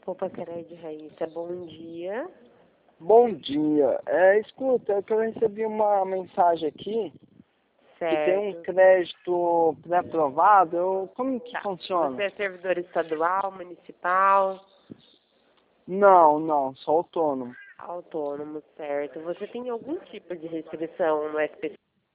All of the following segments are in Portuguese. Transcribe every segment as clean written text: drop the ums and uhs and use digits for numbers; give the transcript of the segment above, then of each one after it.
Roupa Crédito Raíssa, bom dia. Bom dia. Escuta, é que eu recebi uma mensagem aqui que tem um Certo. crédito pré-aprovado. Como que funciona? Você é servidor estadual, municipal? Não, sou autônomo. Autônomo, certo. Você tem algum tipo de restrição no SPC?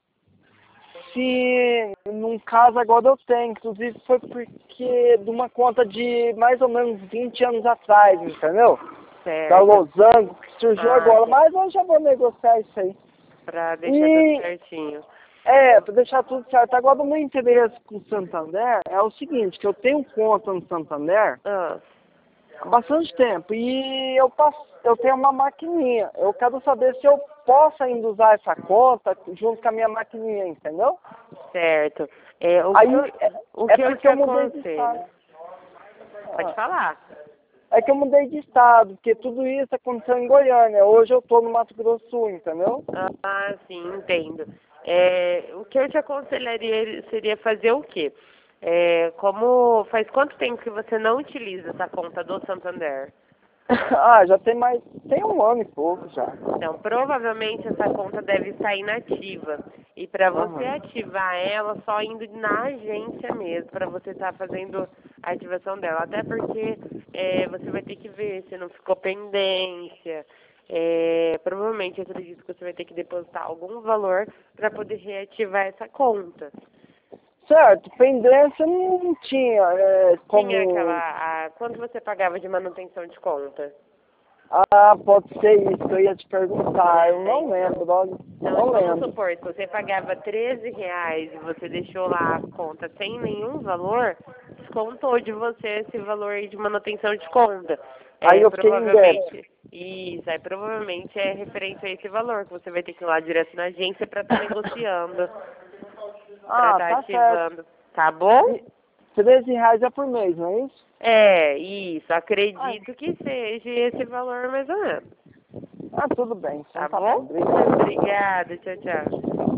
Se, num caso agora eu tenho, inclusive foi porque de uma conta de mais ou menos 20 anos atrás, entendeu? Da Certo. Losango, que surgiu agora, Tá. mas eu já vou negociar isso aí. Pra deixar tudo E certinho. Para deixar tudo certo. Agora, o meu interesse com o Santander é o seguinte, que eu tenho conta no Santander Ah, há bastante tempo e eu tenho uma maquininha. Eu quero saber se eu posso ainda usar essa conta junto com a minha maquininha, entendeu? certo. Aí, O é que eu te porque eu mudei de estado. aconselho? Pode falar. É que eu mudei de estado, porque tudo isso aconteceu em Goiânia. Hoje eu estou no Mato Grosso do Sul, entendeu? Ah, sim, entendo. O que eu te aconselharia seria fazer o quê? Faz quanto tempo que você não utiliza essa conta do Santander? Já tem um ano e pouco já. Então, provavelmente essa conta deve estar inativa. E para você Aham. ativar ela, só indo na agência mesmo, para você estar fazendo a ativação dela. Até porque você vai ter que ver se não ficou pendência. Provavelmente, eu acredito que você vai ter que depositar algum valor para poder reativar essa conta. Certo, pendência não tinha, Tinha como... quanto você pagava de manutenção de conta? Pode ser isso que eu ia te perguntar, eu não lembro, olha, Então, não vamos lembro. supor, se você pagava R$ 13 e você deixou lá a conta sem nenhum valor, descontou de você esse valor aí de manutenção de conta. Aí eu fiquei em débito. Provavelmente é referente a esse valor, que você vai ter que ir lá direto na agência para estar negociando, para estar Tá certo. ativando. Tá bom? E R$ 13 é por mês, não é isso? Isso. Acredito que seja esse valor mais ou menos. Tudo bem, então Tá tá bom, bom? obrigado. Obrigada. Tchau, tchau.